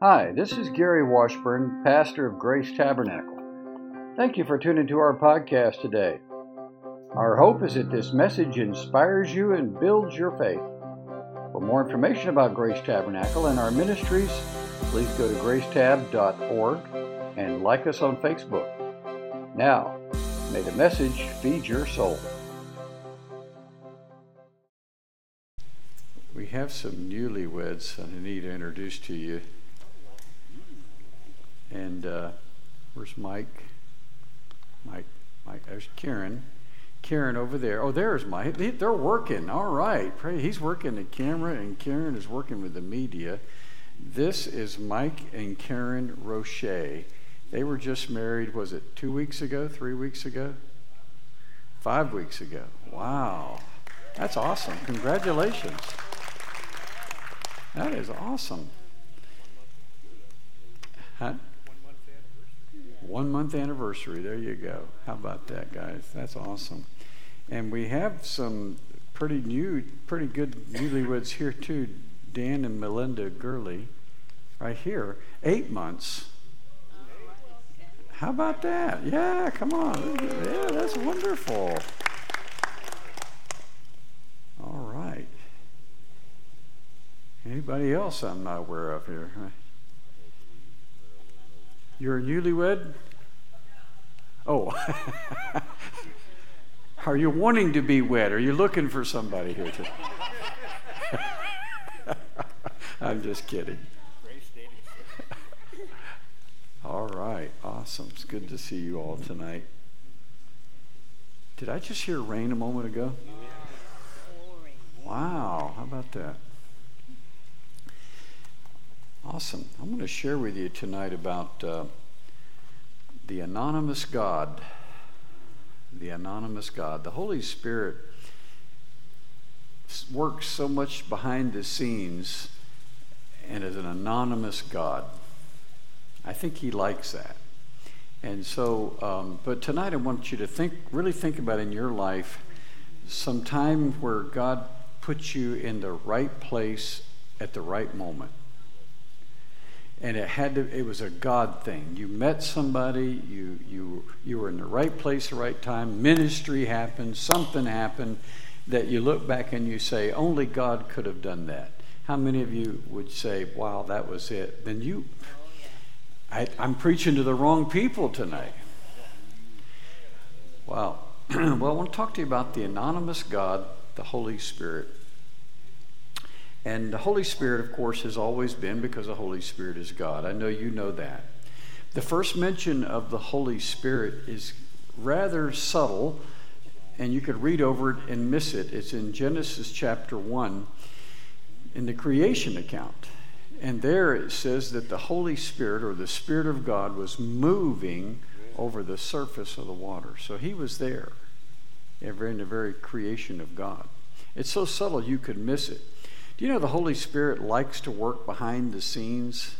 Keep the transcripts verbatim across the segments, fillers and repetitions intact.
Hi, this is Gary Washburn, pastor of Grace Tabernacle. Thank you for tuning to our podcast today. Our hope is that this message inspires you and builds your faith. For more information about Grace Tabernacle and our ministries, please go to grace tab dot org and like us on Facebook. Now, may the message feed your soul. We have some newlyweds that I need to introduce to you. And uh, where's Mike? Mike, Mike, there's Karen. Karen over there. Oh, there's Mike. They're working. All right. Pray. He's working the camera, and Karen is working with the media. This is Mike and Karen Roche. They were just married, was it two weeks ago, three weeks ago? Five weeks ago. Wow. That's awesome. Congratulations. That is awesome. Huh? One month anniversary. There you go. How about that, guys? That's awesome. And we have some pretty new, pretty good newlyweds here too. Dan and Melinda Gurley, right here. Eight months. How about that? Yeah, come on. Yeah, that's wonderful. All right. Anybody else I'm not aware of here? You're a newlywed? Oh. Are you wanting to be wed? Are you looking for somebody here today? I'm just kidding. All right. Awesome. It's good to see you all tonight. Did I just hear rain a moment ago? Wow. How about that? Awesome. I'm going to share with you tonight about uh, the anonymous God. The anonymous God. The Holy Spirit works so much behind the scenes and is an anonymous God. I think He likes that. And so, um, but tonight I want you to think, really think about in your life some time where God puts you in the right place at the right moment. And it had to, it was a God thing. You met somebody, you you you were in the right place, the right time, ministry happened, something happened that you look back and you say, only God could have done that. How many of you would say, wow, that was it? Then you, I, I'm preaching to the wrong people tonight. Wow. Well, I want to talk to you about the anonymous God, the Holy Spirit. And the Holy Spirit, of course, has always been, because the Holy Spirit is God. I know you know that. The first mention of the Holy Spirit is rather subtle, and you could read over it and miss it. It's in Genesis chapter one, in the creation account. And there it says that the Holy Spirit, or the Spirit of God, was moving over the surface of the water. So He was there in the very creation of God. It's so subtle you could miss it. Do you know the Holy Spirit likes to work behind the scenes?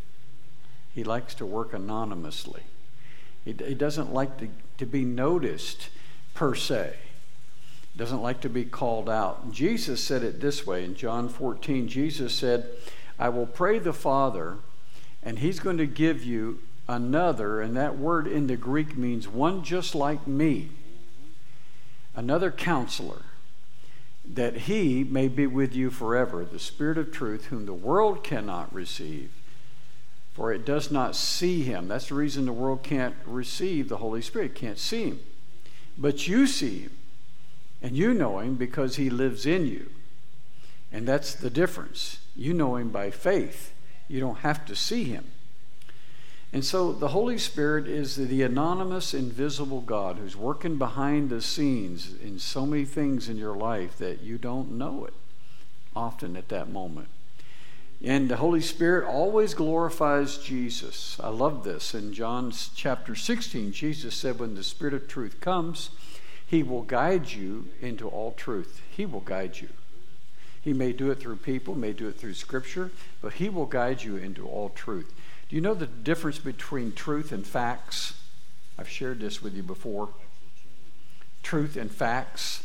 He likes to work anonymously. He, he doesn't like to, to be noticed per se. He doesn't like to be called out. Jesus said it this way in John fourteen. Jesus said, I will pray the Father, and He's going to give you another, and that word in the Greek means one just like me, another counselor, that He may be with you forever, the Spirit of truth, whom the world cannot receive, for it does not see Him. That's the reason the world can't receive the Holy Spirit, can't see Him. But you see Him, and you know Him because He lives in you. And that's the difference. You know Him by faith. You don't have to see Him. And so the Holy Spirit is the anonymous, invisible God who's working behind the scenes in so many things in your life that you don't know it often at that moment. And the Holy Spirit always glorifies Jesus. I love this. In John chapter sixteen, Jesus said, when the Spirit of truth comes, He will guide you into all truth. He will guide you. He may do it through people, may do it through Scripture, but He will guide you into all truth. Do you know the difference between truth and facts? I've shared this with you before. Truth and facts.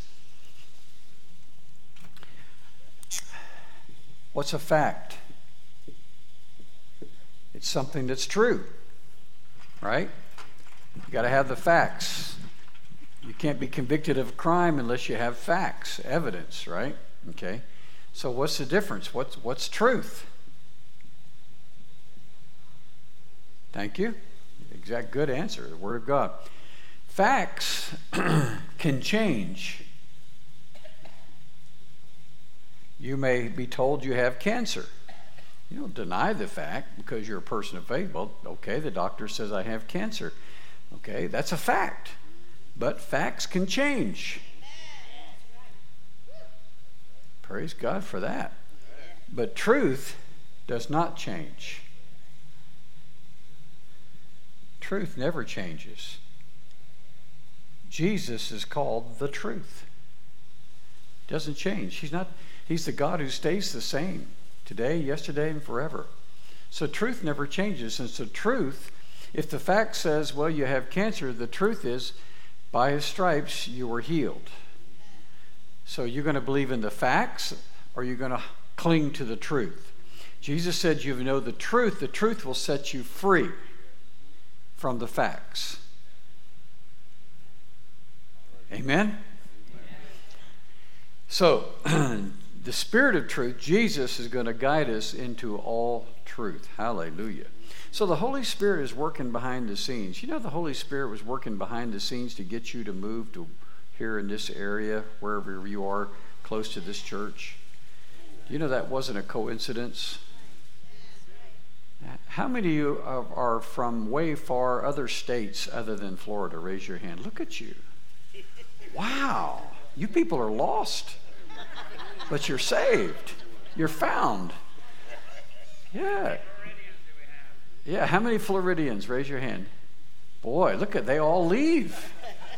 What's a fact? It's something that's true, right? You got to have the facts. You can't be convicted of a crime unless you have facts, evidence, right? Okay. So what's the difference? What's what's truth? Thank you. Exact good answer. The Word of God. Facts can change. You may be told you have cancer. You don't deny the fact because you're a person of faith. Well, okay, the doctor says I have cancer. Okay, that's a fact. But facts can change. Praise God for that. But truth does not change. Truth never changes. Jesus is called the truth. Doesn't change. He's not, he's the God who stays the same today, yesterday, and forever. So truth never changes. And so truth, if the fact says, well, you have cancer, the truth is, by his stripes, you were healed. So you're going to believe in the facts, or you're going to cling to the truth. Jesus said, you know the truth. The truth will set you free from the facts. Amen? So, the Spirit of truth, Jesus, is going to guide us into all truth. Hallelujah. So the Holy Spirit is working behind the scenes. You know, the Holy Spirit was working behind the scenes to get you to move to here in this area, wherever you are, close to this church. You know that wasn't a coincidence. How many of you are from way far other states other than Florida? Raise your hand. Look at you. Wow. You people are lost. But you're saved. You're found. Yeah. Yeah, how many Floridians? Raise your hand. Boy, look at, they all leave.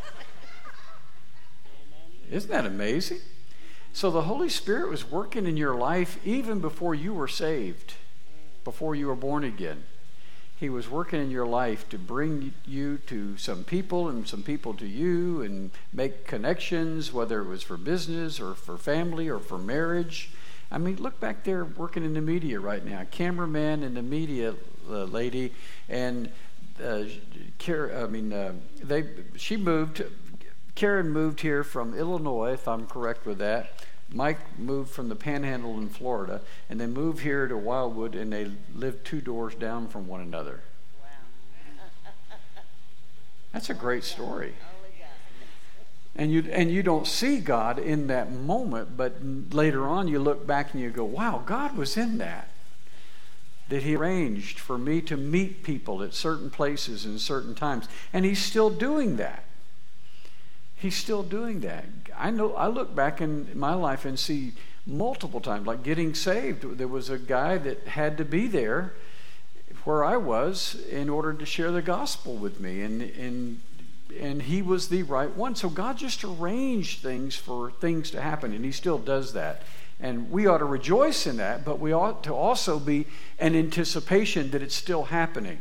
Isn't that amazing? So the Holy Spirit was working in your life even before you were saved, before you were born again. He was working in your life to bring you to some people and some people to you and make connections, whether it was for business or for family or for marriage. I mean, look back there working in the media right now. Cameraman and the media uh, lady, and uh, Karen, I mean, uh, they. She moved. Karen moved here from Illinois, if I'm correct with that. Mike moved from the Panhandle in Florida, and they moved here to Wildwood, and they lived two doors down from one another. Wow. That's a great story. And you and you don't see God in that moment, but later on you look back and you go, wow, God was in that. That he arranged for me to meet people at certain places and certain times. And he's still doing that. He's still doing that. I know. I look back in my life and see multiple times, like getting saved. There was a guy that had to be there where I was in order to share the gospel with me, and and and he was the right one. So God just arranged things for things to happen, and he still does that. And we ought to rejoice in that, but we ought to also be in anticipation that it's still happening.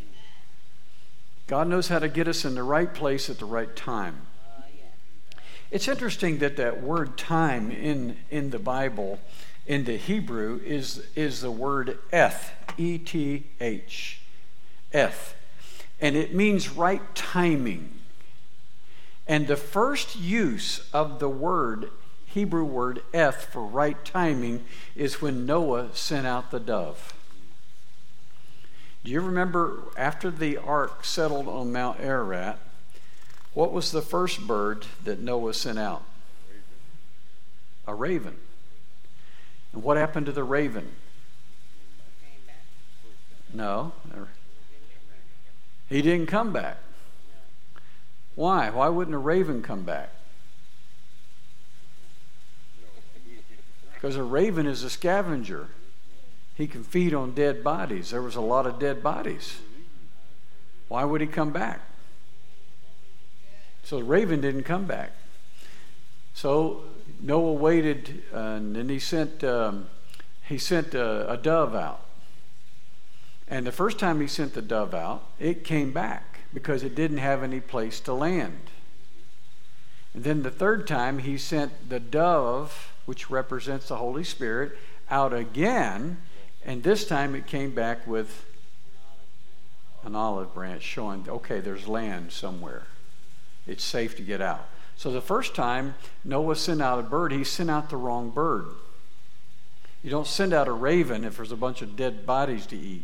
God knows how to get us in the right place at the right time. It's interesting that that word time in, in the Bible, in the Hebrew, is, is the word eth, E T H, eth. And it means right timing. And the first use of the word, Hebrew word eth, for right timing, is when Noah sent out the dove. Do you remember after the ark settled on Mount Ararat, what was the first bird that Noah sent out? A raven. And what happened to the raven? No. He didn't come back. Why? Why wouldn't a raven come back? Because a raven is a scavenger. He can feed on dead bodies. There was a lot of dead bodies. Why would he come back? So the raven didn't come back. So Noah waited, uh, and then he sent um, he sent a, a dove out. And the first time he sent the dove out, it came back because it didn't have any place to land. And then the third time he sent the dove, which represents the Holy Spirit, out again, and this time it came back with an olive branch showing, okay, there's land somewhere. It's safe to get out. So the first time Noah sent out a bird, he sent out the wrong bird. You don't send out a raven if there's a bunch of dead bodies to eat.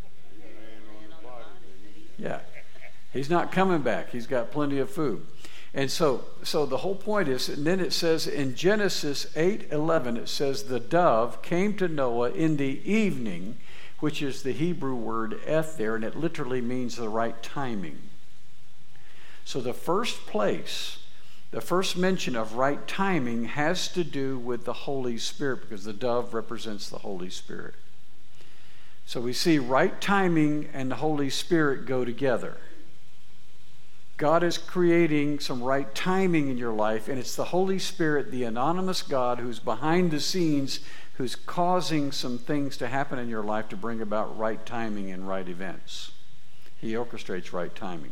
Yeah. He's not coming back. He's got plenty of food. And so so the whole point is, and then it says in Genesis eight eleven, it says, the dove came to Noah in the evening, which is the Hebrew word eth there, and it literally means the right timing. So the first place, the first mention of right timing has to do with the Holy Spirit, because the dove represents the Holy Spirit. So we see right timing and the Holy Spirit go together. God is creating some right timing in your life, and it's the Holy Spirit, the anonymous God, who's behind the scenes, who's causing some things to happen in your life to bring about right timing and right events. He orchestrates right timing.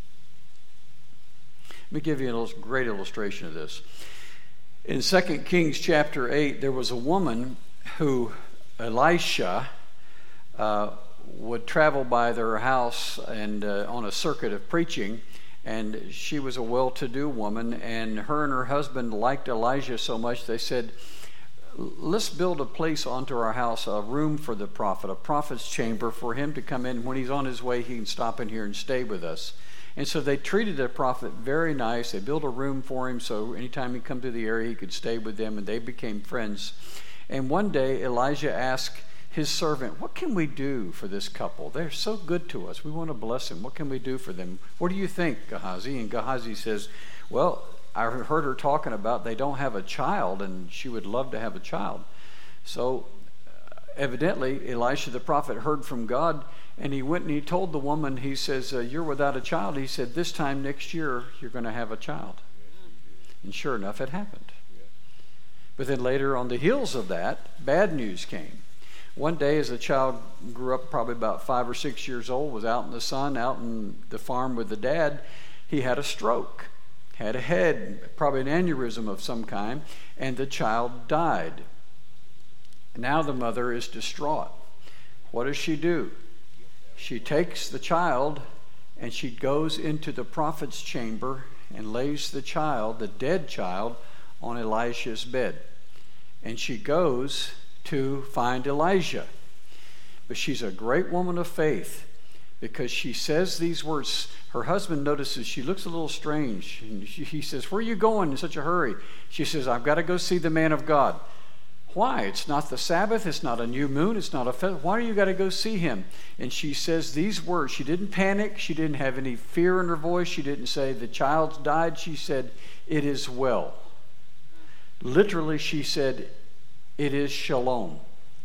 Let me give you a great illustration of this. In Second Kings chapter eight, there was a woman who, Elisha, uh, would travel by their house and uh, on a circuit of preaching. And she was a well-to-do woman, and her and her husband liked Elijah so much, they said, let's build a place onto our house, a room for the prophet, a prophet's chamber for him to come in. When he's on his way, he can stop in here and stay with us. And so they treated the prophet very nice. They built a room for him so anytime he come to the area, he could stay with them, and they became friends. And one day, Elijah asked his servant, what can we do for this couple? They're so good to us. We want to bless them. What can we do for them? What do you think, Gehazi? And Gehazi says, well, I heard her talking about they don't have a child, and she would love to have a child. So evidently, Elisha the prophet heard from God, and he went and he told the woman, he says, uh, you're without a child. He said, this time next year, you're going to have a child. And sure enough, it happened. But then later, on the heels of that, bad news came. One day, as the child grew up, probably about five or six years old, was out in the sun, out in the farm with the dad, he had a stroke, had a head, probably an aneurysm of some kind, and the child died. Now the mother is distraught. What does she do? She takes the child and she goes into the prophet's chamber and lays the child, the dead child, on Elisha's bed. And she goes to find Elijah. But she's a great woman of faith, because she says these words. Her husband notices she looks a little strange. And she, he says, where are you going in such a hurry? She says, I've got to go see the man of God. Why? It's not the Sabbath. It's not a new moon. It's not a festival. Why do you got to go see him? And she says these words. She didn't panic. She didn't have any fear in her voice. She didn't say, the child's died. She said, it is well. Literally, she said, it is shalom.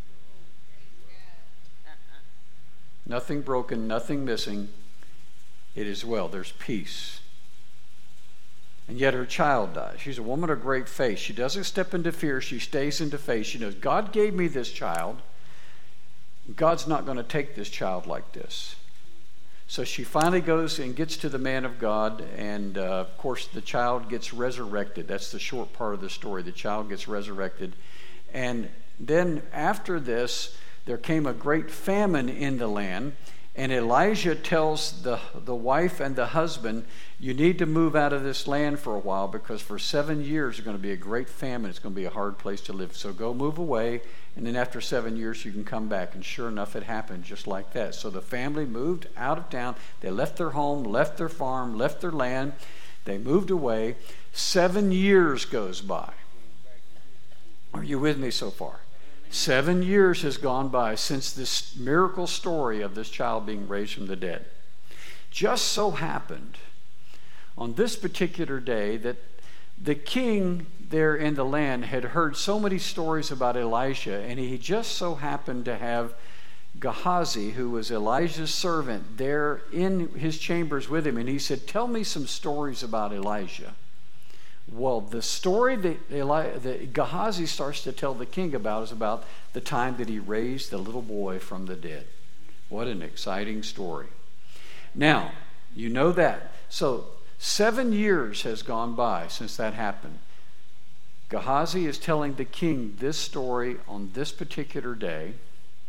Nothing broken, nothing missing. It is well. There's peace. And yet her child dies. She's a woman of great faith. She doesn't step into fear. She stays into faith. She knows God gave me this child. God's not going to take this child like this. So she finally goes and gets to the man of God, and uh, of course the child gets resurrected. That's the short part of the story. The child gets resurrected. And then after this, there came a great famine in the land, and Elijah tells the, the wife and the husband, you need to move out of this land for a while, because for seven years there's going to be a great famine. It's going to be a hard place to live. So go move away, and then after seven years you can come back. And sure enough, it happened just like that. So the family moved out of town. They left their home, left their farm, left their land. They moved away. Seven years goes by. Are you with me so far? Seven years has gone by since this miracle story of this child being raised from the dead. Just so happened on this particular day that the king there in the land had heard so many stories about Elisha, and he just so happened to have Gehazi, who was Elijah's servant, there in his chambers with him. And he said, tell me some stories about Elijah. Well, the story that, Eli- that Gehazi starts to tell the king about is about the time that he raised the little boy from the dead. What an exciting story. Now, you know that. So, seven years has gone by since that happened. Gehazi is telling the king this story on this particular day.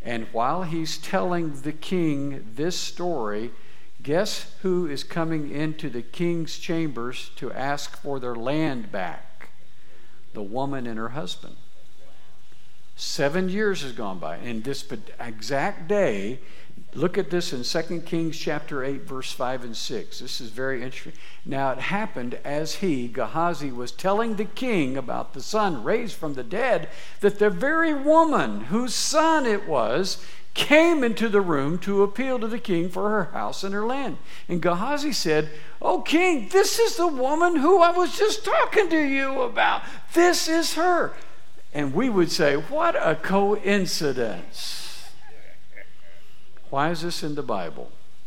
And while he's telling the king this story, guess who is coming into the king's chambers to ask for their land back? The woman and her husband. Seven years has gone by. And this exact day, look at this in Second Kings chapter eight, verse five and six. This is very interesting. Now it happened as he, Gehazi, was telling the king about the son raised from the dead, that the very woman whose son it was came into the room to appeal to the king for her house and her land. And Gehazi said, "O king, this is the woman who I was just talking to you about. This is her." And we would say, what a coincidence. Why is this in the Bible?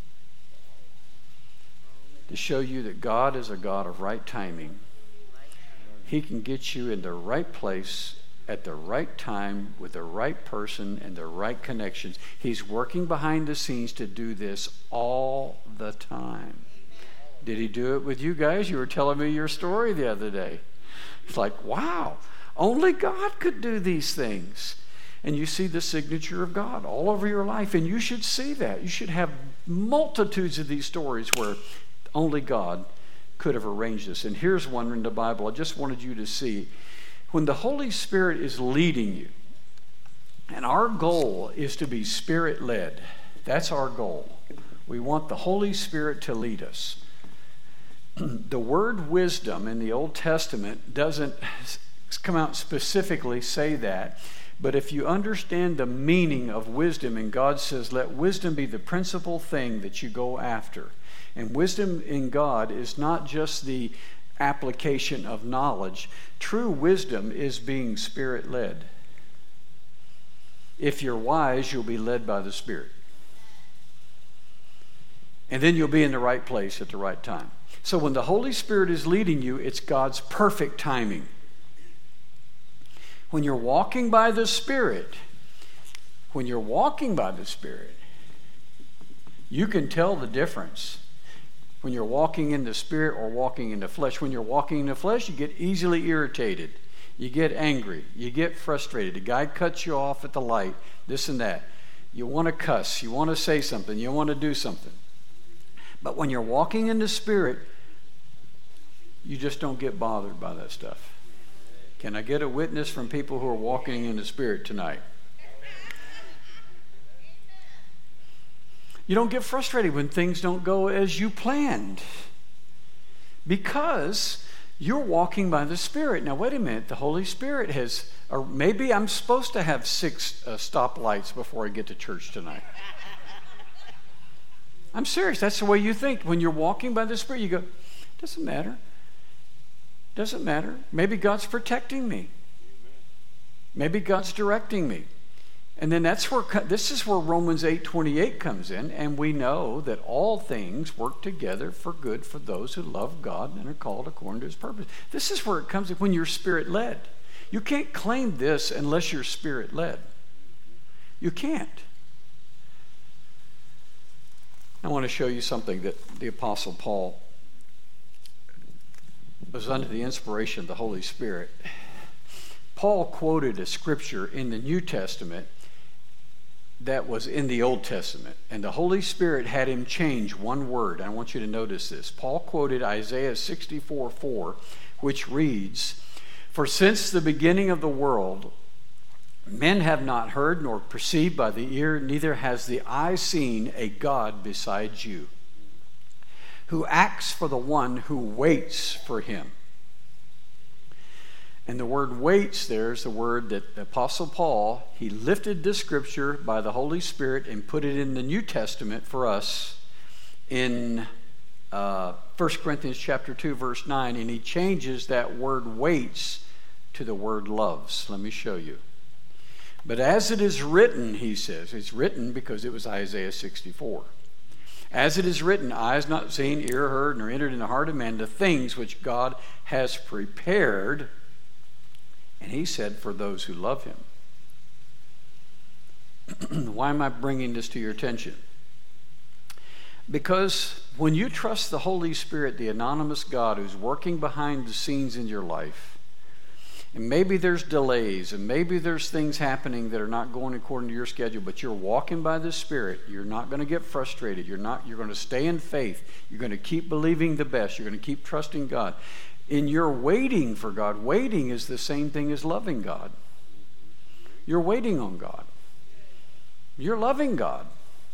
To show you that God is a God of right timing. He can get you in the right place at the right time with the right person and the right connections. He's working behind the scenes to do this all the time. Did he do it with you guys? You were telling me your story the other day. It's like, wow, only God could do these things. And you see the signature of God all over your life, and you should see that. You should have multitudes of these stories where only God could have arranged this. And here's one in the Bible I just wanted you to see. When the Holy Spirit is leading you, and our goal is to be Spirit-led. That's our goal. We want the Holy Spirit to lead us. The word wisdom in the Old Testament doesn't come out specifically say that, but if you understand the meaning of wisdom, and God says, let wisdom be the principal thing that you go after. And wisdom in God is not just the application of knowledge. True wisdom is being Spirit-led. If you're wise, you'll be led by the Spirit. And then you'll be in the right place at the right time. So when the Holy Spirit is leading you, it's God's perfect timing. When you're walking by the Spirit, when you're walking by the Spirit, you can tell the difference. When you're walking in the Spirit or walking in the flesh. When you're walking in the flesh, you get easily irritated. You get angry. You get frustrated. A guy cuts you off at the light, this and that. You want to cuss. You want to say something. You want to do something. But when you're walking in the Spirit, you just don't get bothered by that stuff. Can I get a witness from people who are walking in the Spirit tonight? You don't get frustrated when things don't go as you planned because you're walking by the Spirit. Now, wait a minute. The Holy Spirit has, or maybe I'm supposed to have six uh, stoplights before I get to church tonight. I'm serious. That's the way you think. When you're walking by the Spirit, you go, doesn't matter. Doesn't matter. Maybe God's protecting me. Maybe God's directing me. And then that's where, this is where Romans eight twenty-eight comes in, and we know that all things work together for good for those who love God and are called according to His purpose. This is where it comes in when you're Spirit-led. You can't claim this unless you're Spirit-led. You can't. I want to show you something that the Apostle Paul was under the inspiration of the Holy Spirit. Paul quoted a scripture in the New Testament that was in the Old Testament, and the Holy Spirit had him change one word. I want you to notice this. Paul quoted Isaiah sixty-four four, which reads, "For since the beginning of the world, men have not heard nor perceived by the ear, neither has the eye seen a God besides you, who acts for the one who waits for Him." And the word waits there is the word that the Apostle Paul, he lifted this scripture by the Holy Spirit and put it in the New Testament for us in uh, First Corinthians chapter two, verse nine, and he changes that word waits to the word loves. Let me show you. But as it is written, he says, it's written because it was Isaiah sixty-four. As it is written, eye has not seen, ear heard, nor entered in the heart of man the things which God has prepared. And he said, for those who love Him. Why am I bringing this to your attention? Because when you trust the Holy Spirit, the anonymous God who's working behind the scenes in your life, And maybe there's delays, and maybe there's things happening that are not going according to your schedule, but you're walking by the Spirit. You're not going to get frustrated. You're not. You're going to stay in faith. You're going to keep believing the best. You're going to keep trusting God. In your waiting for God, waiting is the same thing as loving God. You're waiting on God. You're loving God.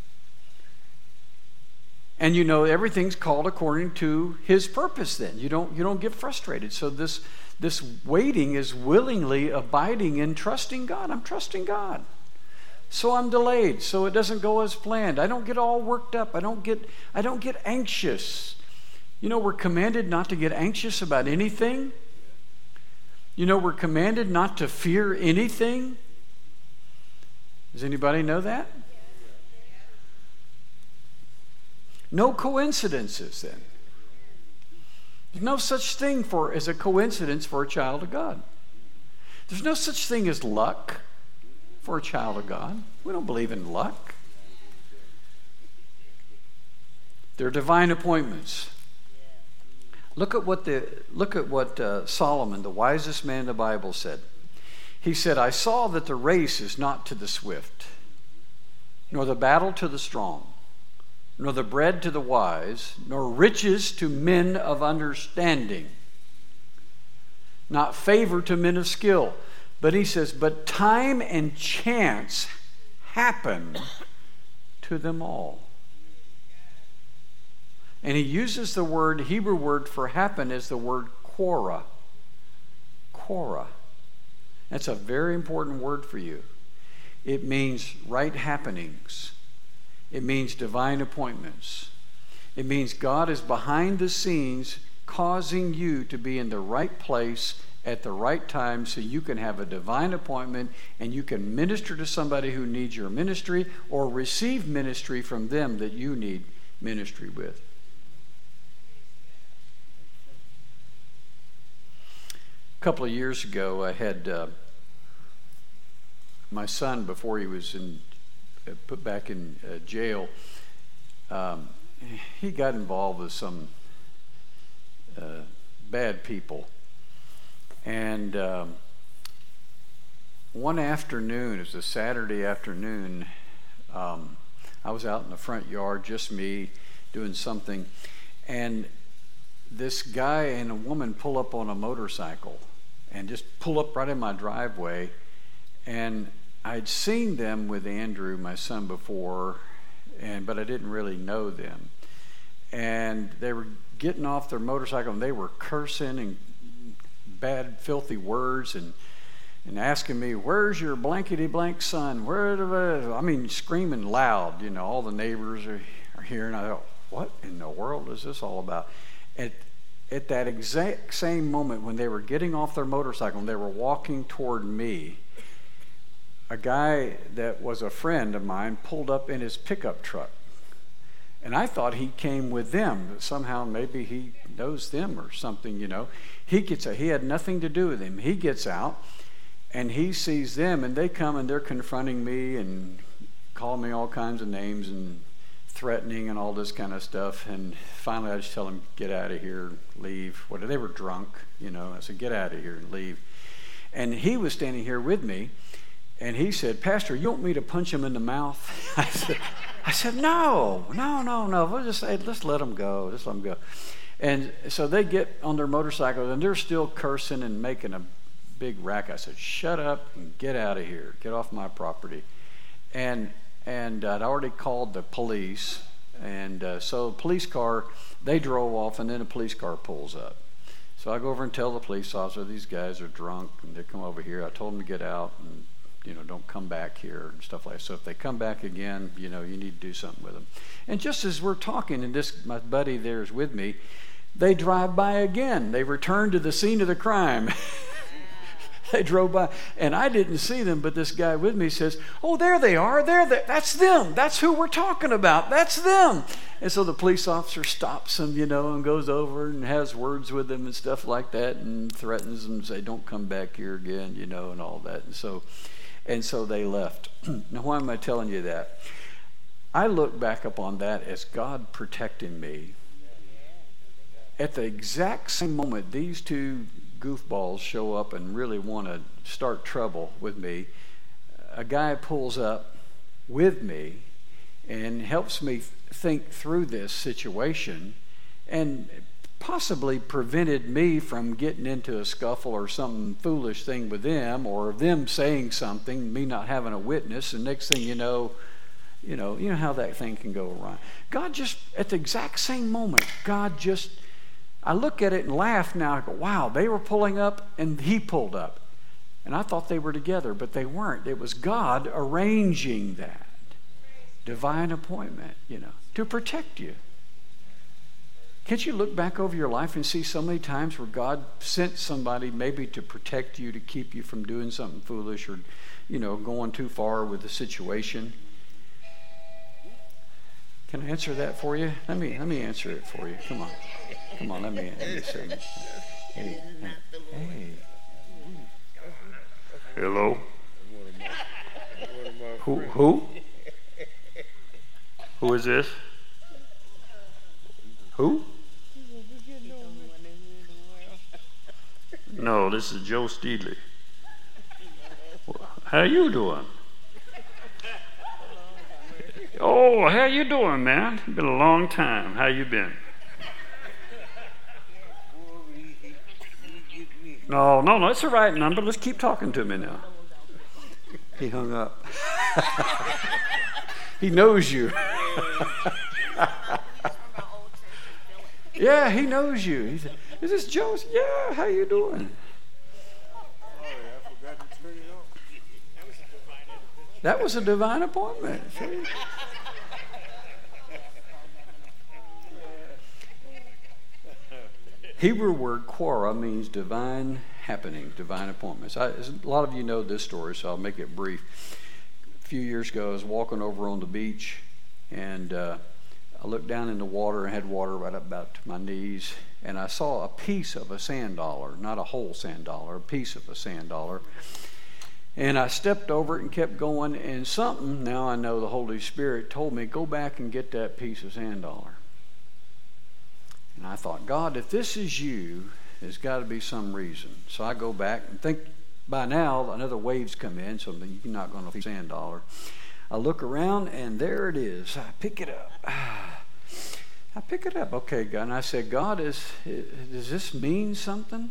And you know everything's called according to His purpose then. You don't, you don't get frustrated. So this, this waiting is willingly abiding in trusting God. I'm trusting God. So I'm delayed. So it doesn't go as planned. I don't get all worked up. I don't get, I don't get anxious. You know, we're commanded not to get anxious about anything. You know, we're commanded not to fear anything. Does anybody know that? No coincidences then. There's no such thing for as a coincidence for a child of God. There's no such thing as luck for a child of God. We don't believe in luck. They're divine appointments. Look at what the look at what uh, Solomon, the wisest man in the Bible, said. He said, "I saw that the race is not to the swift, nor the battle to the strong, nor the bread to the wise, nor riches to men of understanding, not favor to men of skill." But he says, "But time and chance happen to them all." And he uses the word, Hebrew word for happen as the word quora. Quora. That's a very important word for you. It means right happenings. It means divine appointments. It means God is behind the scenes causing you to be in the right place at the right time so you can have a divine appointment and you can minister to somebody who needs your ministry or receive ministry from them that you need ministry with. A couple of years ago, I had uh, my son, before he was in, uh, put back in uh, jail, um, he got involved with some uh, bad people. And um, one afternoon, it was a Saturday afternoon, um, I was out in the front yard, just me, doing something, and this guy and a woman pull up on a motorcycle and just pull up right in my driveway. And I'd seen them with Andrew, my son, before, and but I didn't really know them. And they were getting off their motorcycle, and they were cursing and bad, filthy words, and and asking me, "Where's your blankety blank son? Where?" I mean, screaming loud. You know, all the neighbors are, are hearing. I thought, what in the world is this all about? At at that exact same moment when they were getting off their motorcycle and they were walking toward me, a guy that was a friend of mine pulled up in his pickup truck. And I thought he came with them, but somehow maybe he knows them or something, you know. He gets out. He had nothing to do with him. He gets out, and he sees them, and they come, and they're confronting me and calling me all kinds of names and threatening and all this kind of stuff. And finally, I just tell them, "Get out of here, leave." What, they were drunk, you know. I said, "Get out of here and leave." And he was standing here with me, and he said, "Pastor, you want me to punch him in the mouth?" I said, I said, no, no, no, no. We'll just say, let's let them go. Just let them go. And so they get on their motorcycles, and they're still cursing and making a big racket. I said, "Shut up and get out of here. Get off my property." And and I'd already called the police. And uh, so the police car, they drove off, and then a police car pulls up. So I go over and tell the police officer, "These guys are drunk, and they come over here." I told them to get out and, you know, don't come back here and stuff like that. So if they come back again, you know, you need to do something with them. And just as we're talking, and this, my buddy there is with me, they drive by again. They return to the scene of the crime. They drove by, and I didn't see them, but this guy with me says, "Oh, there they are. There, they, that's them. That's who we're talking about. That's them." And so the police officer stops them, you know, and goes over and has words with them and stuff like that, and threatens them, say, "Don't come back here again," you know, and all that. And so, and so they left. Now, why am I telling you that? I look back upon that as God protecting me. At the exact same moment, these two goofballs show up and really want to start trouble with me, a guy pulls up with me and helps me think through this situation and possibly prevented me from getting into a scuffle or some foolish thing with them, or them saying something, me not having a witness, and next thing you know, you know, you know how that thing can go wrong. God just, at the exact same moment, God just, I look at it and laugh now. I go, wow, they were pulling up and he pulled up. And I thought they were together, but they weren't. It was God arranging that. Divine appointment, you know, to protect you. Can't you look back over your life and see so many times where God sent somebody maybe to protect you, to keep you from doing something foolish or, you know, going too far with the situation? Can I answer that for you? Let me let me answer it for you. Come on. Come on, let me, let me say it. Hey, hey. Hello? Who? Who? Who is this? Who? No, this is Joe Steedley. How you doing? Oh, how you doing, man? Been a long time. How you been? No, no, no, it's the right number. Let's keep talking to me now. He hung up. He knows you. Yeah, he knows you. He said, is this Joe? Yeah, how you doing? That was a divine appointment. See? Hebrew word quora means divine happening, divine appointments. I, a lot of you know this story, so I'll make it brief. A few years ago, I was walking over on the beach, and uh, I looked down in the water and had water right up about to my knees, and I saw a piece of a sand dollar, not a whole sand dollar, a piece of a sand dollar. And I stepped over it and kept going, and something, now I know the Holy Spirit told me, go back and get that piece of sand dollar. And I thought, God, if this is you, there's got to be some reason. So I go back and think, by now, another wave's come in, so you're not going to see sand dollar. I look around, and there it is. I pick it up. I pick it up. Okay, God. And I said, God, is, does this mean something?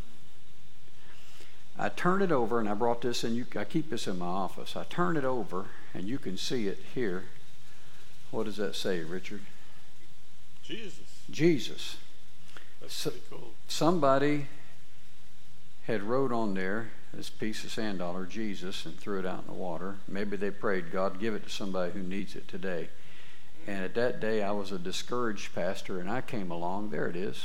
I turn it over, and I brought this, and you, I keep this in my office. I turn it over, and you can see it here. What does that say, Richard? Jesus. Jesus. That's So, pretty cool. somebody had wrote on there this piece of sand dollar, Jesus, and threw it out in the water. Maybe they prayed, God, give it to somebody who needs it today. And at that day, I was a discouraged pastor, and I came along. There it is.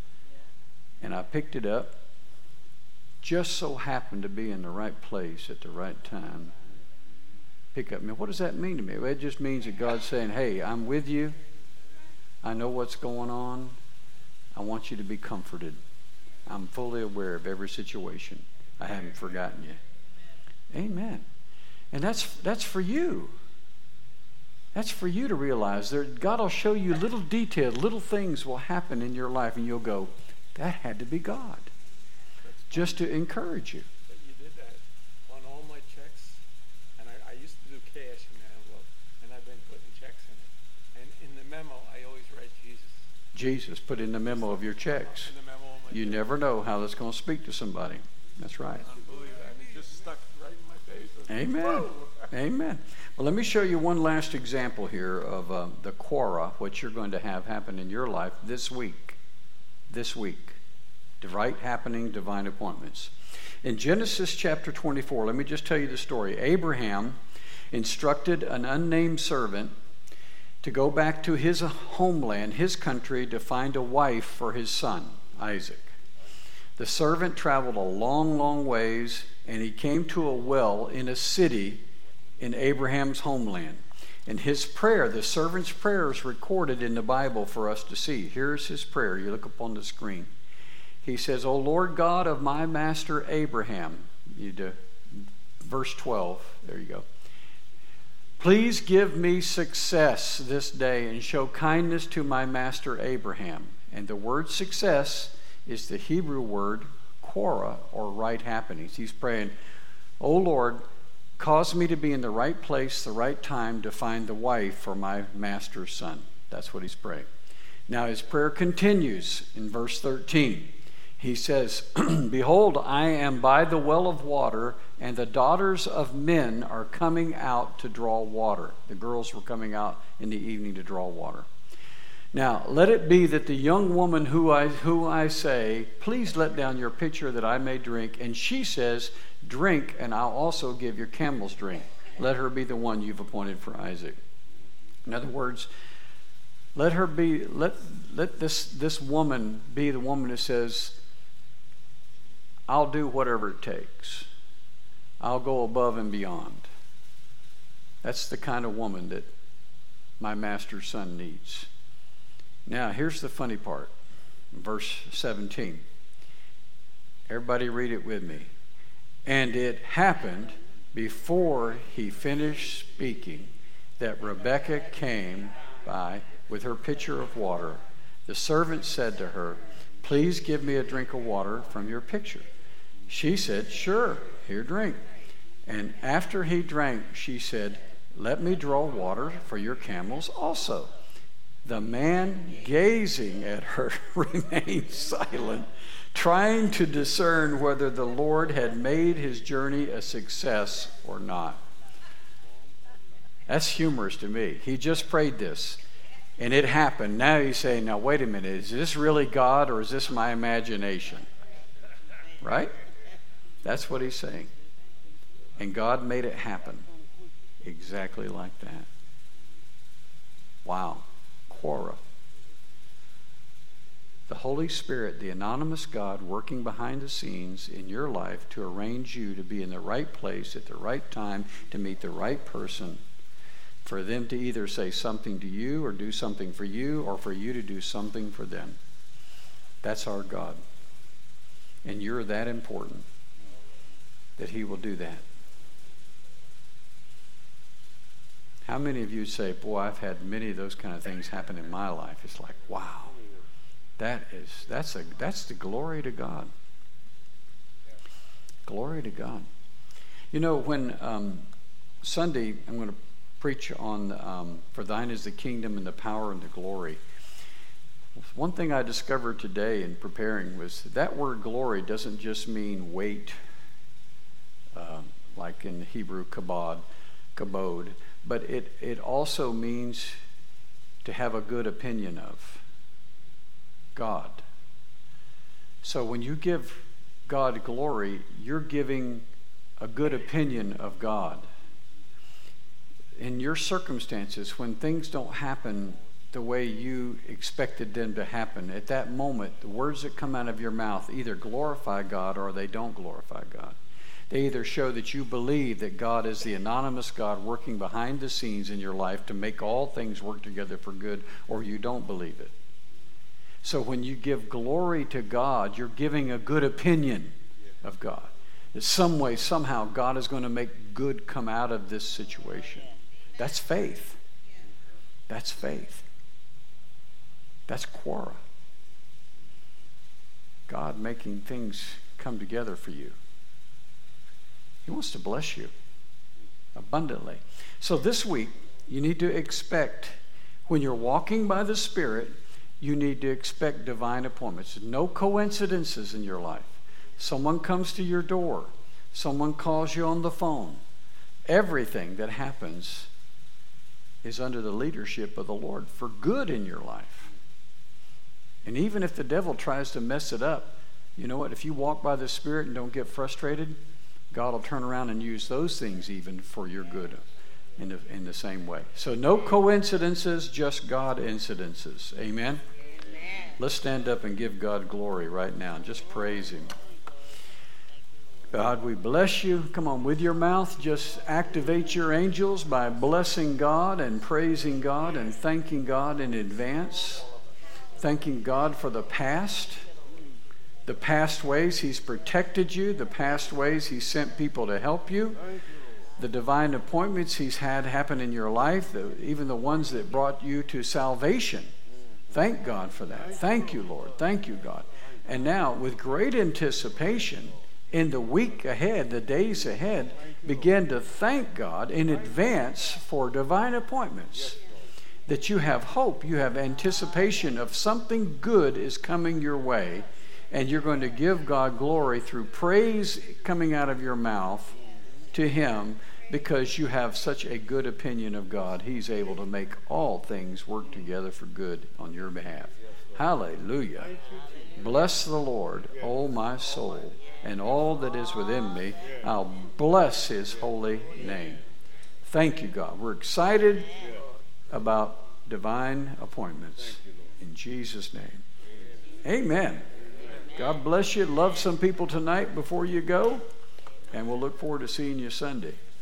And I picked it up. Just so happened to be in the right place at the right time. Pick up. What does that mean to me? Well, it just means that God's saying, hey, I'm with you. I know what's going on. I want you to be comforted. I'm fully aware of every situation. I haven't forgotten you. Amen. And that's that's for you. That's for you to realize. There, God will show you little details, little things will happen in your life, and you'll go, that had to be God. Just to encourage you. But you did that on all my checks, and I, I used to do cash in the envelope, and I've been putting checks in it. And in the memo, I always write Jesus. Jesus, put in the memo of your checks. In the memo of my You checks. never know how that's going to speak to somebody. That's right. Unbelievable. I mean, just stuck right in my face. Amen. Amen. Well, let me show you one last example here of uh, the quora, what you're going to have happen in your life this week. This week. Right happening, divine appointments. In Genesis chapter twenty-four, let me just tell you the story. Abraham instructed an unnamed servant to go back to his homeland, his country, to find a wife for his son, Isaac. The servant traveled a long, long ways, and he came to a well in a city in Abraham's homeland. And his prayer, the servant's prayer, is recorded in the Bible for us to see. Here's his prayer. You look up on the screen. He says, O Lord God of my master Abraham. You do, verse twelve. There you go. Please give me success this day and show kindness to my master Abraham. And the word success is the Hebrew word quora, or right happenings. He's praying, "Oh Lord, cause me to be in the right place, the right time to find the wife for my master's son." That's what he's praying. Now his prayer continues in verse thirteen. He says, "Behold, I am by the well of water, and the daughters of men are coming out to draw water." The girls were coming out in the evening to draw water. "Now, let it be that the young woman who I, who I say, 'Please let down your pitcher that I may drink,' and she says, 'Drink, and I'll also give your camels drink.' Let her be the one you've appointed for Isaac." In other words, let her be, let, let this, this woman be the woman that says, "I'll do whatever it takes. I'll go above and beyond." That's the kind of woman that my master's son needs. Now, here's the funny part. Verse seventeen. Everybody read it with me. "And it happened before he finished speaking that Rebekah came by with her pitcher of water. The servant said to her, 'Please give me a drink of water from your pitcher.' She said, 'Sure, here, drink.' And after he drank, she said, 'Let me draw water for your camels also.' The man, gazing at her, remained silent, trying to discern whether the Lord had made his journey a success or not." That's humorous to me. He just prayed this, and it happened. Now he's saying, "Now wait a minute, is this really God or is this my imagination?" Right? That's what he's saying. And God made it happen exactly like that. Wow. Quora. The Holy Spirit, the anonymous God, working behind the scenes in your life to arrange you to be in the right place at the right time to meet the right person, for them to either say something to you or do something for you, or for you to do something for them. That's our God. And you're that important that he will do that. How many of you say, "Boy, I've had many of those kind of things happen in my life"? It's like, wow, that is that's a that's the glory to God. Glory to God. You know, when um, Sunday I'm going to preach on um, "For thine is the kingdom and the power and the glory." One thing I discovered today in preparing was that word "glory" doesn't just mean weight, uh, like in Hebrew kabod, kabod. But it, it also means to have a good opinion of God. So when you give God glory, you're giving a good opinion of God. In your circumstances, when things don't happen the way you expected them to happen, at that moment, the words that come out of your mouth either glorify God or they don't glorify God. They either show that you believe that God is the anonymous God working behind the scenes in your life to make all things work together for good, or you don't believe it. So when you give glory to God, you're giving a good opinion of God. In some way, somehow, God is going to make good come out of this situation. That's faith. That's faith. That's quora. God making things come together for you. He wants to bless you abundantly. So this week, you need to expect, when you're walking by the Spirit, you need to expect divine appointments. No coincidences in your life. Someone comes to your door. Someone calls you on the phone. Everything that happens is under the leadership of the Lord for good in your life. And even if the devil tries to mess it up, you know what? If you walk by the Spirit and don't get frustrated, God will turn around and use those things even for your good in the, in the same way. So no coincidences, just God incidences. Amen? Amen? Let's stand up and give God glory right now. Just praise him. God, we bless you. Come on, with your mouth, just activate your angels by blessing God and praising God and thanking God in advance. Thanking God for the past. The past ways he's protected you, the past ways he sent people to help you, the divine appointments he's had happen in your life, the, even the ones that brought you to salvation. Thank God for that. Thank you, Lord. Thank you, God. And now, with great anticipation, in the week ahead, the days ahead, begin to thank God in advance for divine appointments. That you have hope, you have anticipation of something good is coming your way, and you're going to give God glory through praise coming out of your mouth to Him, because you have such a good opinion of God. He's able to make all things work together for good on your behalf. Hallelujah. Bless the Lord, O my soul, and all that is within me. I'll bless His holy name. Thank you, God. We're excited about divine appointments. In Jesus' name. Amen. God bless you. Love some people tonight before you go. And we'll look forward to seeing you Sunday.